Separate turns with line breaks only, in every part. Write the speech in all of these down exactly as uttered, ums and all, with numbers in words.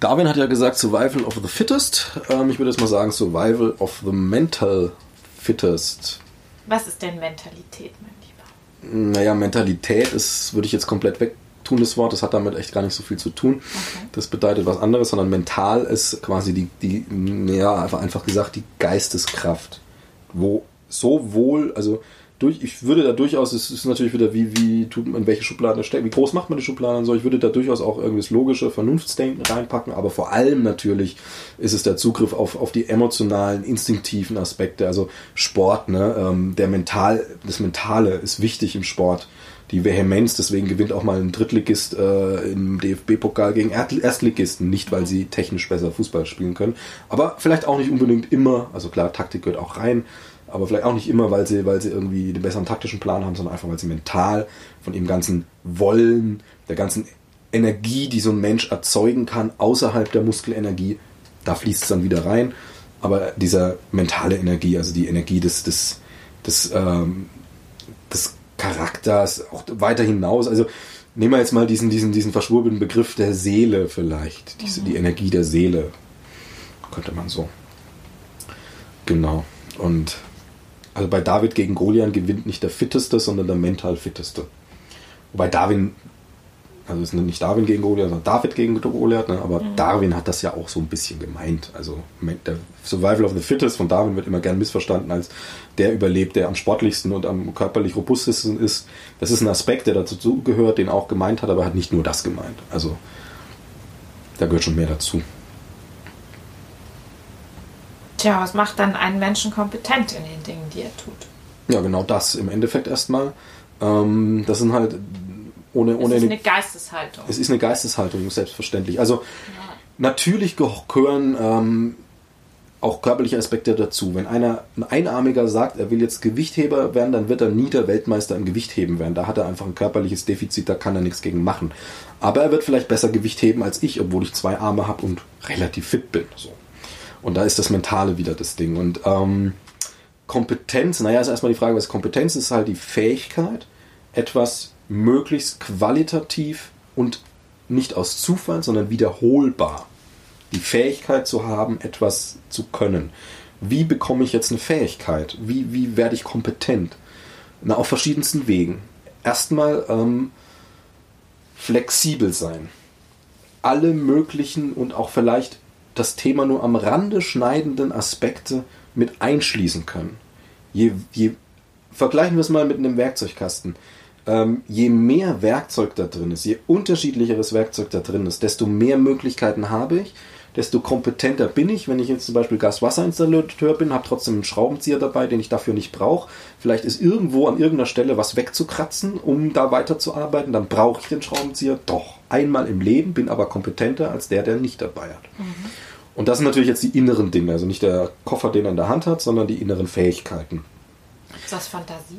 Darwin hat ja gesagt, Survival of the Fittest. Ähm, ich würde jetzt mal sagen, Survival of the Mental Fittest.
Was ist denn Mentalität, mein Lieber?
Naja, Mentalität ist, würde ich jetzt komplett wegtun, das Wort. Das hat damit echt gar nicht so viel zu tun.
Okay.
Das bedeutet was anderes, sondern mental ist quasi die, die ja, einfach gesagt, die Geisteskraft. Wo sowohl, also durch, ich würde da durchaus, es ist natürlich wieder, wie, wie tut man, in welche Schublade steckt, wie groß macht man die Schubladen und so, ich würde da durchaus auch irgendwie das logische Vernunftsdenken reinpacken, aber vor allem natürlich ist es der Zugriff auf, auf die emotionalen, instinktiven Aspekte, also Sport, ne, ähm, der Mental, das Mentale ist wichtig im Sport, die Vehemenz, deswegen gewinnt auch mal ein Drittligist äh, im D F B-Pokal gegen Erstligisten, nicht weil sie technisch besser Fußball spielen können, aber vielleicht auch nicht unbedingt immer, also klar, Taktik gehört auch rein, aber vielleicht auch nicht immer, weil sie, weil sie irgendwie den besseren taktischen Plan haben, sondern einfach, weil sie mental von ihrem ganzen Wollen, der ganzen Energie, die so ein Mensch erzeugen kann, außerhalb der Muskelenergie, da fließt es dann wieder rein. Aber dieser mentale Energie, also die Energie des, des, des, ähm, des Charakters, auch weiter hinaus, also nehmen wir jetzt mal diesen, diesen, diesen verschwurbelten Begriff der Seele vielleicht, diese, die Energie der Seele, könnte man so. Genau. Und also bei David gegen Goliath gewinnt nicht der Fitteste, sondern der mental Fitteste. Wobei Darwin, also es ist nicht Darwin gegen Goliath, sondern David gegen Goliath, ne? Aber mhm. Darwin hat das ja auch so ein bisschen gemeint. Also der Survival of the Fittest von Darwin wird immer gern missverstanden als der überlebt, der am sportlichsten und am körperlich robustesten ist. Das ist ein Aspekt, der dazu gehört, den er auch gemeint hat, aber er hat nicht nur das gemeint. Also da gehört schon mehr dazu.
Tja, was macht dann einen Menschen kompetent in den Dingen, die er tut?
Ja, genau das im Endeffekt erstmal. Ähm, das sind halt ohne... ohne
es ist eine Geisteshaltung.
Es ist eine Geisteshaltung, selbstverständlich. Also ja. Natürlich gehören ähm, auch körperliche Aspekte dazu. Wenn einer, ein Einarmiger sagt, er will jetzt Gewichtheber werden, dann wird er nie der Weltmeister im Gewichtheben werden. Da hat er einfach ein körperliches Defizit, da kann er nichts gegen machen. Aber er wird vielleicht besser Gewicht heben als ich, obwohl ich zwei Arme habe und relativ fit bin. So. Und da ist das Mentale wieder das Ding. Und ähm, Kompetenz, naja, ist erstmal die Frage, was Kompetenz ist, halt die Fähigkeit, etwas möglichst qualitativ und nicht aus Zufall, sondern wiederholbar. Die Fähigkeit zu haben, etwas zu können. Wie bekomme ich jetzt eine Fähigkeit? Wie, wie werde ich kompetent? Na, auf verschiedensten Wegen. Erstmal ähm, flexibel sein. Alle möglichen und auch vielleicht das Thema nur am Rande schneidenden Aspekte mit einschließen können. Je, je, vergleichen wir es mal mit einem Werkzeugkasten. Ähm, je mehr Werkzeug da drin ist, je unterschiedlicheres Werkzeug da drin ist, desto mehr Möglichkeiten habe ich, desto kompetenter bin ich. Wenn ich jetzt zum Beispiel Gas-Wasser-Installateur bin, habe trotzdem einen Schraubenzieher dabei, den ich dafür nicht brauche. Vielleicht ist irgendwo an irgendeiner Stelle was wegzukratzen, um da weiterzuarbeiten. Dann brauche ich den Schraubenzieher doch einmal im Leben, bin aber kompetenter als der, der nicht dabei hat. Mhm. Und das sind natürlich jetzt die inneren Dinge, also nicht der Koffer, den er in der Hand hat, sondern die inneren Fähigkeiten.
Ist das Fantasie?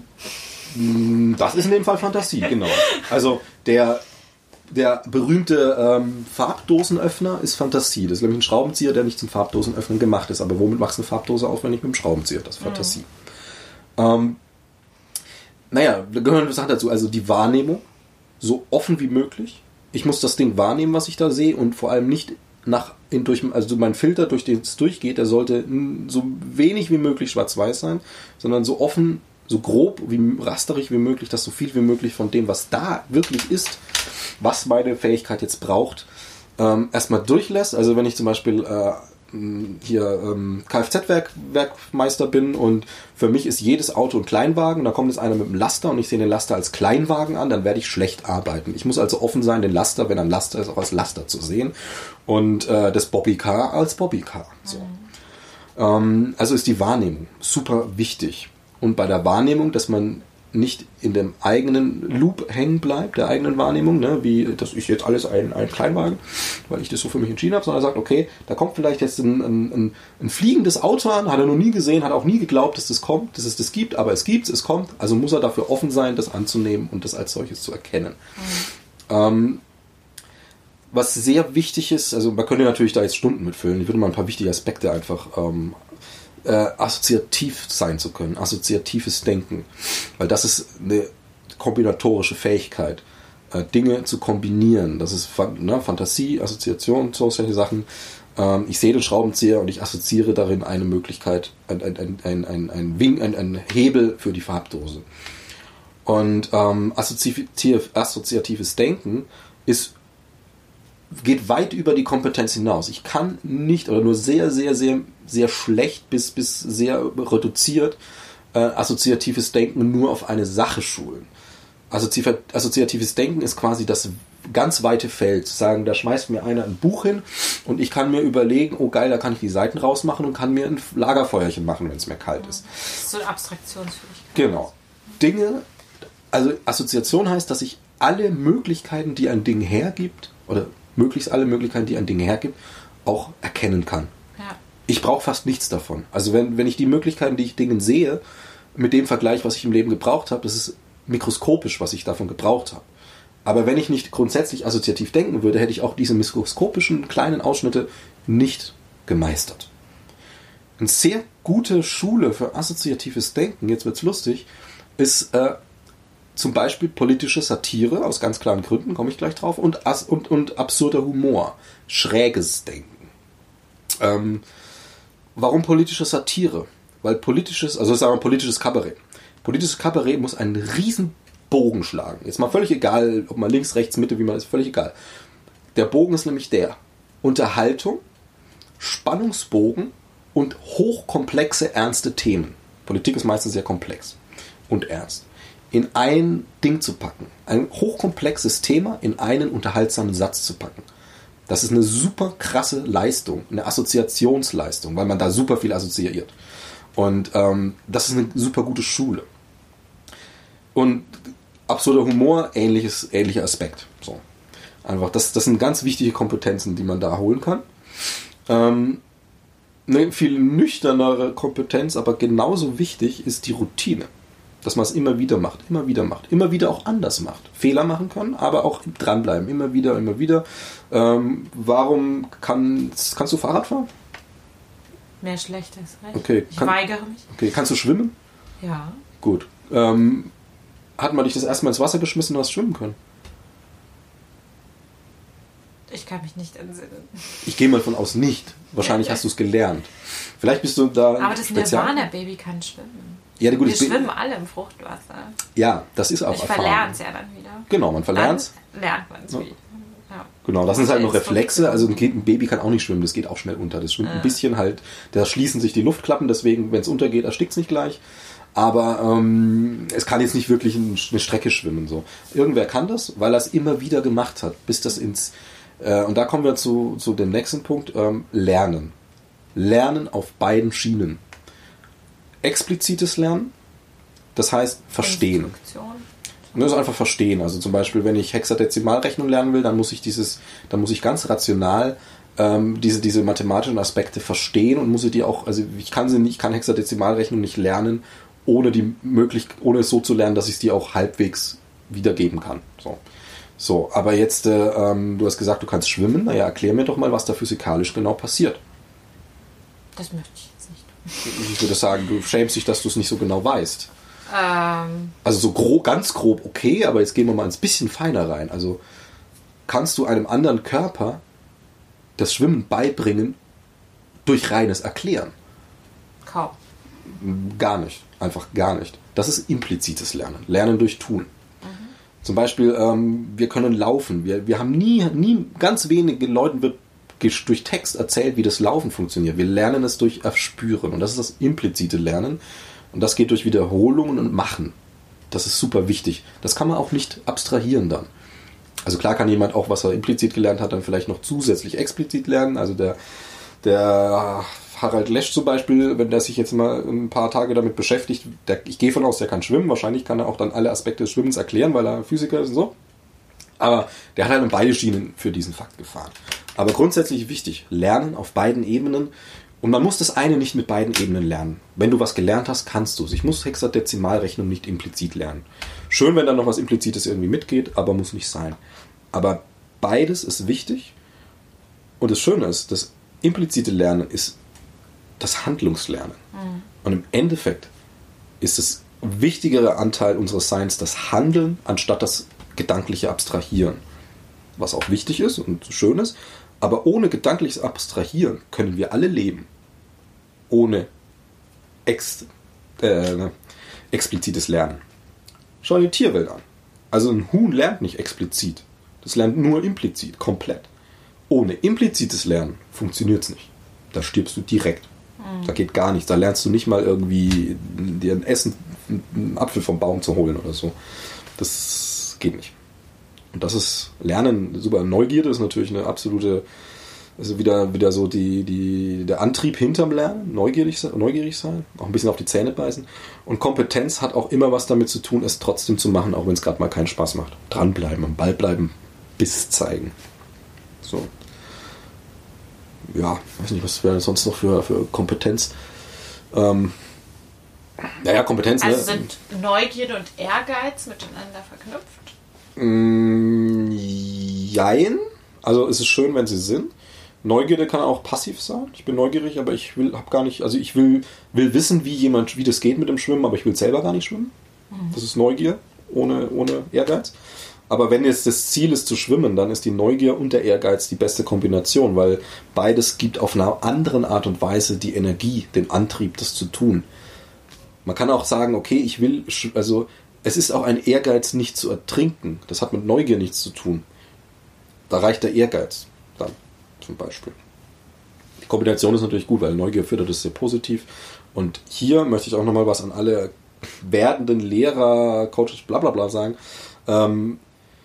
Das ist in dem Fall Fantasie, genau. Also der, der berühmte ähm, Farbdosenöffner ist Fantasie. Das ist nämlich ein Schraubenzieher, der nicht zum Farbdosenöffnen gemacht ist. Aber womit machst du eine Farbdose auf, wenn nicht mit dem Schraubenzieher? Das ist Fantasie. Mhm. Ähm, naja, da gehören Sachen dazu. Also die Wahrnehmung, so offen wie möglich. Ich muss das Ding wahrnehmen, was ich da sehe, und vor allem nicht nach in, durch, also mein Filter, durch den es durchgeht, der sollte so wenig wie möglich schwarz-weiß sein, sondern so offen, so grob, wie rasterig wie möglich, dass so viel wie möglich von dem, was da wirklich ist, was meine Fähigkeit jetzt braucht, ähm, erstmal durchlässt. Also wenn ich zum Beispiel äh, hier ähm, Kfz-Werkmeister bin und für mich ist jedes Auto ein Kleinwagen, da kommt jetzt einer mit einem Laster und ich sehe den Laster als Kleinwagen an, dann werde ich schlecht arbeiten. Ich muss also offen sein, den Laster, wenn ein Laster ist, auch als Laster zu sehen und äh, das Bobbycar als Bobbycar. So. Mhm. Ähm, also ist die Wahrnehmung super wichtig. Und bei der Wahrnehmung, dass man nicht in dem eigenen Loop hängen bleibt, der eigenen Wahrnehmung, ne, wie das ist jetzt alles ein, ein Kleinwagen, weil ich das so für mich entschieden habe, sondern sagt, okay, da kommt vielleicht jetzt ein, ein, ein fliegendes Auto an, hat er noch nie gesehen, hat auch nie geglaubt, dass das kommt, dass es das gibt, aber es gibt es, es kommt, also muss er dafür offen sein, das anzunehmen und das als solches zu erkennen. Mhm. Ähm, was sehr wichtig ist, also man könnte natürlich da jetzt Stunden mitfüllen, ich würde mal ein paar wichtige Aspekte einfach ähm, Äh, assoziativ sein zu können, assoziatives Denken, weil das ist eine kombinatorische Fähigkeit. äh, Dinge zu kombinieren. Das ist ne, Fantasie, Assoziation, so solche Sachen. Ähm, ich sehe den Schraubenzieher und ich assoziiere darin eine Möglichkeit, ein, ein, ein, ein, ein, ein, Wing, ein, ein Hebel für die Farbdose. Und ähm, assoziativ, assoziatives Denken ist geht weit über die Kompetenz hinaus. Ich kann nicht oder nur sehr, sehr, sehr, sehr schlecht bis, bis sehr reduziert äh, assoziatives Denken nur auf eine Sache schulen. Assozi- assoziatives Denken ist quasi das ganz weite Feld. Zu sagen, da schmeißt mir einer ein Buch hin und ich kann mir überlegen, oh geil, da kann ich die Seiten rausmachen und kann mir ein Lagerfeuerchen machen, wenn es mir kalt ist.
So eine Abstraktionsfähigkeit.
Genau. Dinge, also Assoziation heißt, dass ich alle Möglichkeiten, die ein Ding hergibt, oder möglichst alle Möglichkeiten, die ein Ding hergibt, auch erkennen kann.
Ja.
Ich brauche fast nichts davon. Also wenn, wenn ich die Möglichkeiten, die ich Dingen sehe, mit dem Vergleich, was ich im Leben gebraucht habe, das ist mikroskopisch, was ich davon gebraucht habe. Aber wenn ich nicht grundsätzlich assoziativ denken würde, hätte ich auch diese mikroskopischen kleinen Ausschnitte nicht gemeistert. Eine sehr gute Schule für assoziatives Denken, jetzt wird's lustig, ist äh, zum Beispiel politische Satire, aus ganz klaren Gründen, komme ich gleich drauf, und, as- und, und absurder Humor, schräges Denken. Ähm, warum politische Satire? Weil politisches, also sagen wir politisches Kabarett. Politisches Kabarett muss einen riesen Bogen schlagen. Jetzt mal völlig egal, ob man links, rechts, Mitte, wie man ist, völlig egal. Der Bogen ist nämlich der: Unterhaltung, Spannungsbogen und hochkomplexe, ernste Themen. Politik ist meistens sehr komplex und ernst. In ein Ding zu packen. Ein hochkomplexes Thema in einen unterhaltsamen Satz zu packen. Das ist eine super krasse Leistung, eine Assoziationsleistung, weil man da super viel assoziiert. Und ähm, das ist eine super gute Schule. Und absurder Humor, ähnliches, ähnlicher Aspekt. So. Einfach, das, das sind ganz wichtige Kompetenzen, die man da holen kann. Ähm, eine viel nüchternere Kompetenz, aber genauso wichtig ist die Routine. Dass man es immer wieder macht, immer wieder macht, immer wieder auch anders macht. Fehler machen können, aber auch dranbleiben, immer wieder, immer wieder. Ähm, warum kann, kannst du Fahrrad fahren?
Mehr Schlechtes, recht?
Okay,
Ich
kann,
weigere mich.
Okay, kannst du schwimmen?
Ja.
Gut. Ähm, hat man dich das erste Mal ins Wasser geschmissen und hast schwimmen können?
Ich kann mich nicht entsinnen.
Ich gehe mal von aus nicht. Wahrscheinlich
Ja,
hast du es gelernt. Vielleicht bist du da
Aber das
spezial.
Nirvana-Baby kann schwimmen.
Ja, gut,
Wir
ich bin-
schwimmen alle im Fruchtwasser.
Ja, das ist auch
Ich
Erfahrung.
verlerne es ja dann wieder.
Genau, man verlernt es.
Dann lernt man es
Ja.
wieder. Ja.
Genau, das sind halt noch
Ist
Reflexe.
verrückt.
Also ein Kind- ein Baby kann auch nicht schwimmen, das geht auch schnell unter. Das schwimmt
Ja.
ein bisschen halt, da schließen sich die Luftklappen, deswegen, wenn es untergeht, erstickt es nicht gleich. Aber ähm, es kann jetzt nicht wirklich ein- eine Strecke schwimmen. So. Irgendwer kann das, weil er es immer wieder gemacht hat, bis das ins... Äh, und da kommen wir zu, zu dem nächsten Punkt, ähm, Lernen. Lernen auf beiden Schienen. Explizites Lernen, das heißt Verstehen.
Instruktion.
Das ist einfach verstehen. Also zum Beispiel, wenn ich Hexadezimalrechnung lernen will, dann muss ich dieses, dann muss ich ganz rational ähm, diese, diese mathematischen Aspekte verstehen und muss ich die auch, also ich kann sie nicht, ich kann Hexadezimalrechnung nicht lernen, ohne die möglich, ohne es so zu lernen, dass ich es die auch halbwegs wiedergeben kann. So. So, aber jetzt, äh, ähm, du hast gesagt, du kannst schwimmen. Naja, erklär mir doch mal, was da physikalisch genau passiert.
Das möchte ich jetzt nicht.
Ich würde sagen, du schämst dich, dass du es nicht so genau weißt.
Ähm,
Also so grob, ganz grob okay, aber jetzt gehen wir mal ein bisschen feiner rein. Also kannst du einem anderen Körper das Schwimmen beibringen durch reines Erklären?
kaum.
Gar nicht. Einfach gar nicht. Das ist implizites Lernen. Lernen durch Tun. Zum Beispiel, ähm, wir können laufen. Wir, wir haben nie, nie, ganz wenige Leuten wird gesch- durch Text erzählt, wie das Laufen funktioniert. Wir lernen es durch Erspüren. Und das ist das implizite Lernen. Und das geht durch Wiederholungen und Machen. Das ist super wichtig. Das kann man auch nicht abstrahieren dann. Also klar kann jemand auch, was er implizit gelernt hat, dann vielleicht noch zusätzlich explizit lernen. Also der, der Harald Lesch zum Beispiel, wenn der sich jetzt mal ein paar Tage damit beschäftigt, der, ich gehe von aus, der kann schwimmen. Wahrscheinlich kann er auch dann alle Aspekte des Schwimmens erklären, weil er Physiker ist und so. Aber der hat halt beide Schienen für diesen Fakt gefahren. Aber grundsätzlich wichtig, lernen auf beiden Ebenen. Und man muss das eine nicht mit beiden Ebenen lernen. Wenn du was gelernt hast, kannst du es. Ich muss Hexadezimalrechnung nicht implizit lernen. Schön, wenn dann noch was Implizites irgendwie mitgeht, aber muss nicht sein. Aber beides ist wichtig. Und das Schöne ist, das implizite Lernen ist das Handlungslernen. Mhm. Und im Endeffekt ist das wichtigere Anteil unseres Seins das Handeln, anstatt das gedankliche Abstrahieren, was auch wichtig ist und schön ist, aber ohne gedankliches Abstrahieren können wir alle leben. Ohne ex, äh, explizites Lernen. Schau dir die Tierwelt an. Also ein Huhn lernt nicht explizit. Das lernt nur implizit, komplett. Ohne implizites Lernen funktioniert es nicht. Da stirbst du direkt. Mhm. Da geht gar nichts. Da lernst du nicht mal irgendwie dir ein Essen, einen Apfel vom Baum zu holen oder so. Das geht nicht. Und das ist Lernen, super. Neugierde ist natürlich eine absolute, also wieder, wieder so die, die, der Antrieb hinterm Lernen, neugierig, neugierig sein, auch ein bisschen auf die Zähne beißen. Und Kompetenz hat auch immer was damit zu tun, es trotzdem zu machen, auch wenn es gerade mal keinen Spaß macht. Dranbleiben, am Ball bleiben, Biss zeigen. So. Ja, weiß nicht, was wäre sonst noch für, für Kompetenz? Ähm, naja, Kompetenz,
also
ne?
sind Neugierde und Ehrgeiz miteinander verknüpft?
Mm, jein. Also es ist schön, wenn sie sind. Neugierde kann auch passiv sein. Ich bin neugierig, aber ich will, hab gar nicht, also ich will, will wissen, wie jemand, wie das geht mit dem Schwimmen, aber ich will selber gar nicht schwimmen. Mhm. Das ist Neugier, ohne, ohne Ehrgeiz. Aber wenn jetzt das Ziel ist zu schwimmen, dann ist die Neugier und der Ehrgeiz die beste Kombination, weil beides gibt auf einer anderen Art und Weise die Energie, den Antrieb, das zu tun. Man kann auch sagen, okay, ich will, also es ist auch ein Ehrgeiz, nicht zu ertrinken. Das hat mit Neugier nichts zu tun. Da reicht der Ehrgeiz dann zum Beispiel. Die Kombination ist natürlich gut, weil Neugier fördert es sehr positiv. Und hier möchte ich auch nochmal was an alle werdenden Lehrer, Coaches, bla bla bla sagen. Ähm,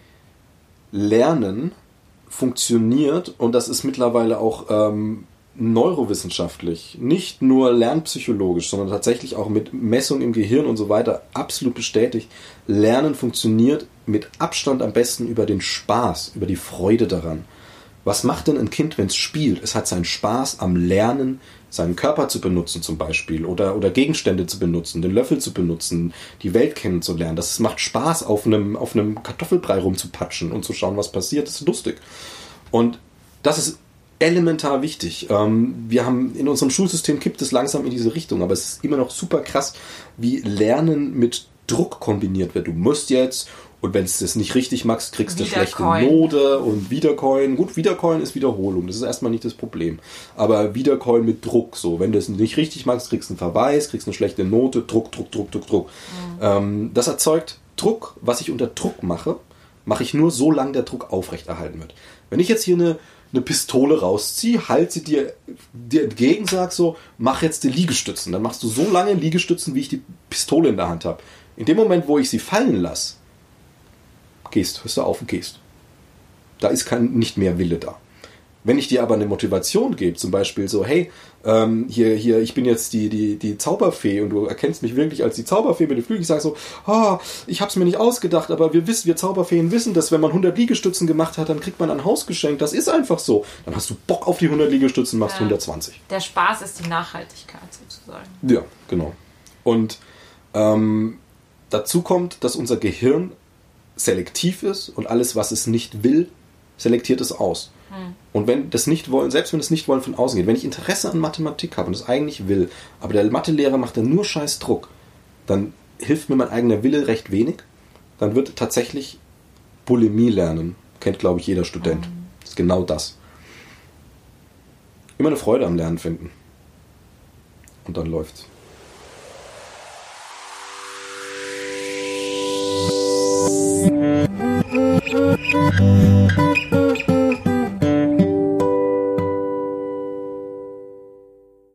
Lernen funktioniert, und das ist mittlerweile auch ähm, neurowissenschaftlich, nicht nur lernpsychologisch, sondern tatsächlich auch mit Messung im Gehirn und so weiter absolut bestätigt. Lernen funktioniert mit Abstand am besten über den Spaß, über die Freude daran. Was macht denn ein Kind, wenn es spielt? Es hat seinen Spaß am Lernen, seinen Körper zu benutzen zum Beispiel oder, oder Gegenstände zu benutzen, den Löffel zu benutzen, die Welt kennenzulernen. Das macht Spaß, auf einem, auf einem Kartoffelbrei rumzupatschen und zu schauen, was passiert. Das ist lustig. Und das ist elementar wichtig. Wir haben in unserem Schulsystem kippt es langsam in diese Richtung, aber es ist immer noch super krass, wie Lernen mit Druck kombiniert wird. Du musst jetzt, und wenn du es nicht richtig machst, kriegst du eine schlechte Note und Wiedercoin. Gut, Wiedercoin ist Wiederholung, das ist erstmal nicht das Problem. Aber Wiedercoin mit Druck, so, wenn du es nicht richtig machst, kriegst du einen Verweis, kriegst eine schlechte Note, Druck, Druck, Druck, Druck, Druck. Mhm. Ähm, das erzeugt Druck. Was ich unter Druck mache, mache ich nur, solange der Druck aufrechterhalten wird. Wenn ich jetzt hier eine, eine Pistole rausziehe, halte sie dir, dir entgegen, sag so, mach jetzt die Liegestützen. Dann machst du so lange Liegestützen, wie ich die Pistole in der Hand habe. In dem Moment, wo ich sie fallen lasse, gehst, hörst du auf und gehst. Da ist kein, nicht mehr Wille da. Wenn ich dir aber eine Motivation gebe, zum Beispiel so, hey, ähm, hier, hier, ich bin jetzt die, die, die Zauberfee und du erkennst mich wirklich als die Zauberfee mit den Flügeln, ich sage so, oh, ich hab's mir nicht ausgedacht, aber wir wissen, wir Zauberfeen wissen, dass wenn man hundert Liegestützen gemacht hat, dann kriegt man ein Haus geschenkt, das ist einfach so. Dann hast du Bock auf die hundert Liegestützen, machst ja, hundertzwanzig.
Der Spaß ist die Nachhaltigkeit sozusagen.
Ja, genau. Und ähm, dazu kommt, dass unser Gehirn selektiv ist und alles, was es nicht will, selektiert es aus. Hm. Und wenn das nicht wollen, selbst wenn das nicht wollen von außen geht, wenn ich Interesse an Mathematik habe und es eigentlich will, aber der Mathelehrer macht dann nur scheiß Druck, dann hilft mir mein eigener Wille recht wenig. Dann wird tatsächlich Bulimie lernen. Kennt, glaube ich, jeder Student. Hm. Das ist genau das. Immer eine Freude am Lernen finden. Und dann läuft's. Thank you.